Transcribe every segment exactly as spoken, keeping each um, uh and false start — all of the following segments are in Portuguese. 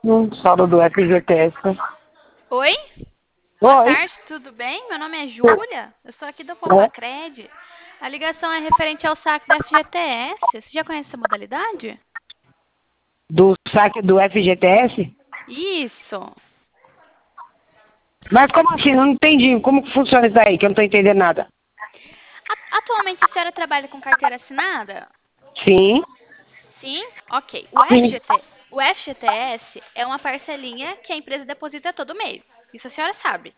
Hum, Saldo do F G T S. Oi? Boa Oi. tarde, tudo bem? Meu nome é Júlia, eu sou aqui do Poupacred. A ligação é referente ao saque da F G T S. Você já conhece essa modalidade? Do saque do F G T S? Isso. Mas como assim? Não entendi. Como que funciona isso aí? Que eu não tô entendendo nada. A- Atualmente a senhora trabalha com carteira assinada? Sim. Sim? Ok. O Sim. F G T, o F G T S é uma parcelinha que a empresa deposita todo mês. Isso a senhora sabe.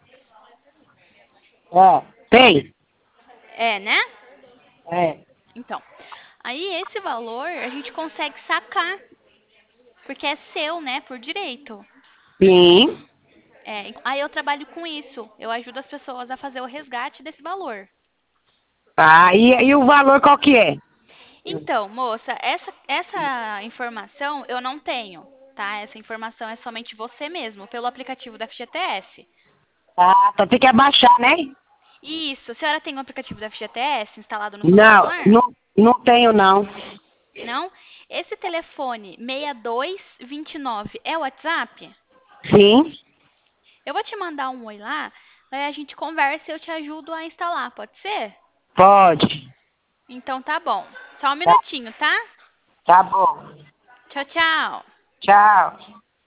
Ó, tem. É, né? É. Então, aí esse valor a gente consegue sacar, porque é seu, né, por direito. Sim. É, aí eu trabalho com isso. Eu ajudo as pessoas a fazer o resgate desse valor. Ah, e, e o valor qual que é? Então, moça, essa, essa informação eu não tenho, tá? Essa informação é somente você mesmo, pelo aplicativo da F G T S. Ah, então tem que abaixar, né? Isso, a senhora tem o aplicativo da F G T S instalado no seu Não, celular? não, não tenho não. Não? Esse telefone seis dois dois nove é o WhatsApp? Sim. Eu vou te mandar um oi lá, aí a gente conversa e eu te ajudo a instalar, pode ser? Pode. Então tá bom. Só um Tá, minutinho, tá? tá bom. Tchau, tchau. Tchau.